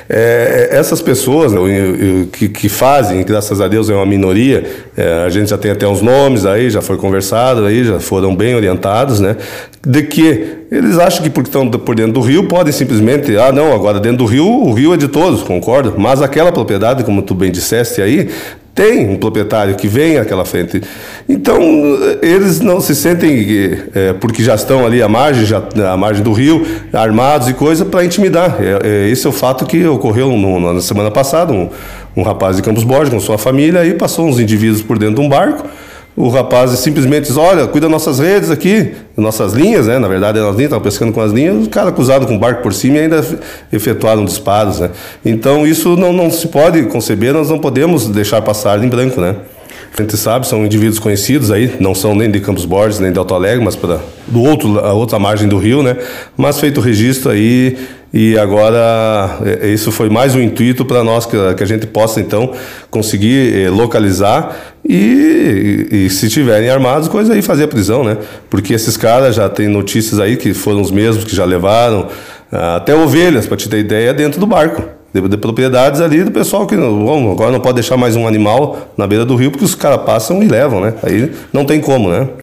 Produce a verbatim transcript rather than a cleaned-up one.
É, essas pessoas né, que, que fazem, graças a Deus é uma minoria, é, a gente já tem até uns nomes aí, já foi conversado aí, já foram bem orientados, né? De que eles acham que porque estão por dentro do rio podem simplesmente, ah não, agora dentro do rio, o rio é de todos, concordo, mas aquela propriedade, como tu bem disseste aí, tem um proprietário que vem àquela frente. Então, eles não se sentem, é, porque já estão ali à margem, já, à margem do rio, armados e coisa, para intimidar. É, é, esse é o fato que ocorreu no, na semana passada. Um, um rapaz de Campos Borges com sua família, aí passou uns indivíduos por dentro de um barco. O rapaz simplesmente diz, olha, cuida das nossas redes aqui, nossas linhas, né? Na verdade, elas linhas, estavam pescando com as linhas, o cara acusado com o barco por cima e ainda efetuaram disparos, né? Então, isso não, não se pode conceber, nós não podemos deixar passar em branco, né? A gente sabe, são indivíduos conhecidos aí, não são nem de Campos Borges, nem de Alto Alegre, mas para do outro, a outra margem do rio, né? Mas feito o registro aí, e agora isso foi mais um intuito para nós, que, que a gente possa então conseguir eh, localizar e, e, e se tiverem armados, coisa aí fazer a prisão, né? Porque esses caras já tem notícias aí que foram os mesmos que já levaram até ovelhas, para te ter ideia, dentro do barco. De, de propriedades ali do pessoal que bom, agora não pode deixar mais um animal na beira do rio porque os caras passam e levam, né? Aí não tem como, né?